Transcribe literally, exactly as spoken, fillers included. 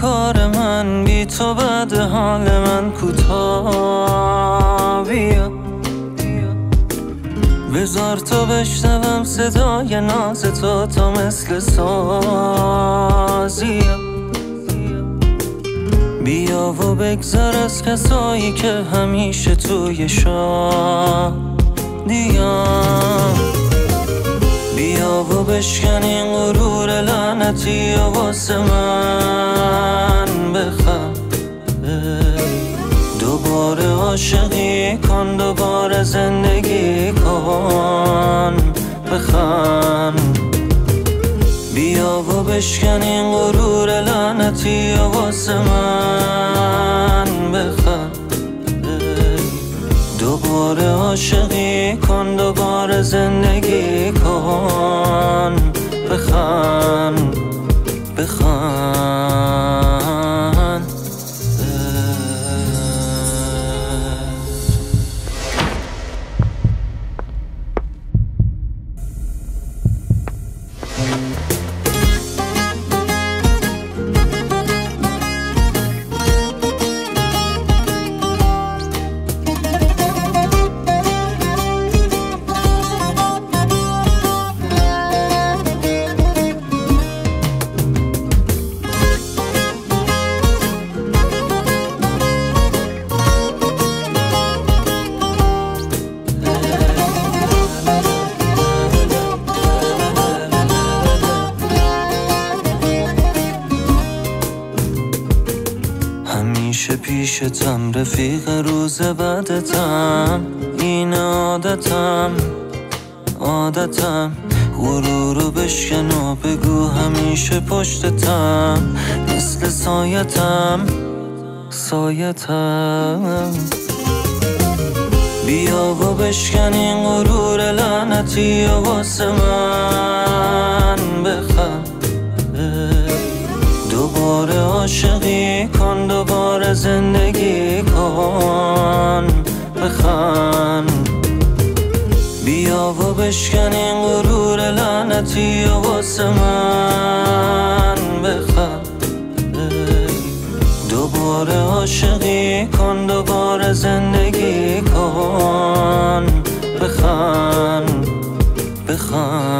کار من بی تو بعد حال من کوتاه بیا بذار تو بشنوم صدای ناز تو تا مثل سازی بیا و بگذر از کسایی که همیشه توی شادیام بیا و بشکن این غرور لعنتی و واسه من بخند دوباره عاشقی کن دوباره زندگی کن بخند بیا و بشکن این غرور لعنتی و واسه من بخند دوباره عاشقی کن دوباره زندگی کن بخند بخند همیشه پیشتم رفیق روز بعدتم این عادتم عادتم غرورو بشکن و بگو همیشه پشتتم مثل سایتم سایتم بیا و بشکن این غرور لعنتی و واسه من بخند دوباره عاشقی کن دوباره زندگی کن بخند بیا و بشکن این غرور لعنتی و واسه من بخند دوباره عاشقی کن دوباره زندگی کن بخند بخند